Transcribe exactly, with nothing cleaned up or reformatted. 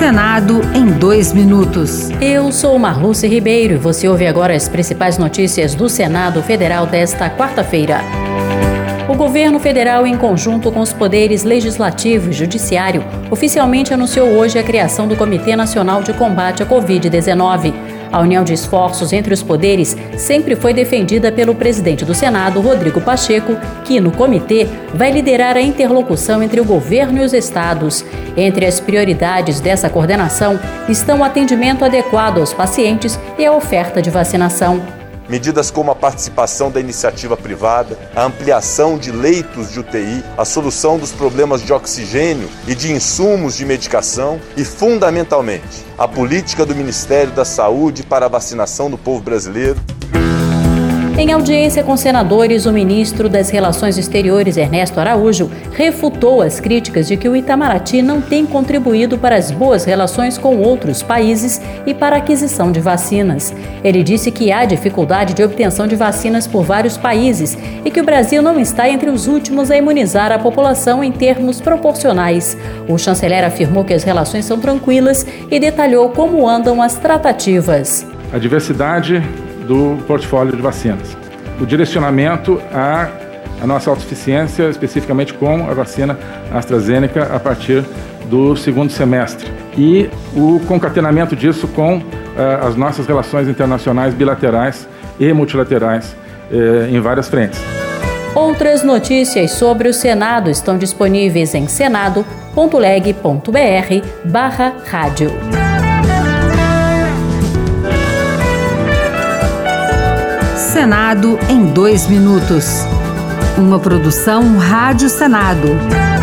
Senado em dois minutos. Eu sou Marluce Ribeiro e você ouve agora as principais notícias do Senado Federal desta quarta-feira. O governo federal, em conjunto com os poderes legislativo e judiciário, oficialmente anunciou hoje a criação do Comitê Nacional de Combate à covid dezenove. A união de esforços entre os poderes sempre foi defendida pelo presidente do Senado, Rodrigo Pacheco, que, no comitê, vai liderar a interlocução entre o governo e os estados. Entre as prioridades dessa coordenação estão o atendimento adequado aos pacientes e a oferta de vacinação. Medidas como a participação da iniciativa privada, a ampliação de leitos de U T I, a solução dos problemas de oxigênio e de insumos de medicação e, fundamentalmente, a política do Ministério da Saúde para a vacinação do povo brasileiro. Em audiência com senadores, o ministro das Relações Exteriores, Ernesto Araújo, refutou as críticas de que o Itamaraty não tem contribuído para as boas relações com outros países e para a aquisição de vacinas. Ele disse que há dificuldade de obtenção de vacinas por vários países e que o Brasil não está entre os últimos a imunizar a população em termos proporcionais. O chanceler afirmou que as relações são tranquilas e detalhou como andam as tratativas. A diversidade do portfólio de vacinas, o direcionamento à, à nossa autossuficiência, especificamente com a vacina AstraZeneca a partir do segundo semestre, e o concatenamento disso com uh, as nossas relações internacionais bilaterais e multilaterais uh, em várias frentes. Outras notícias sobre o Senado estão disponíveis em senado ponto leg ponto br barra rádio. Senado em dois minutos. Uma produção Rádio Senado.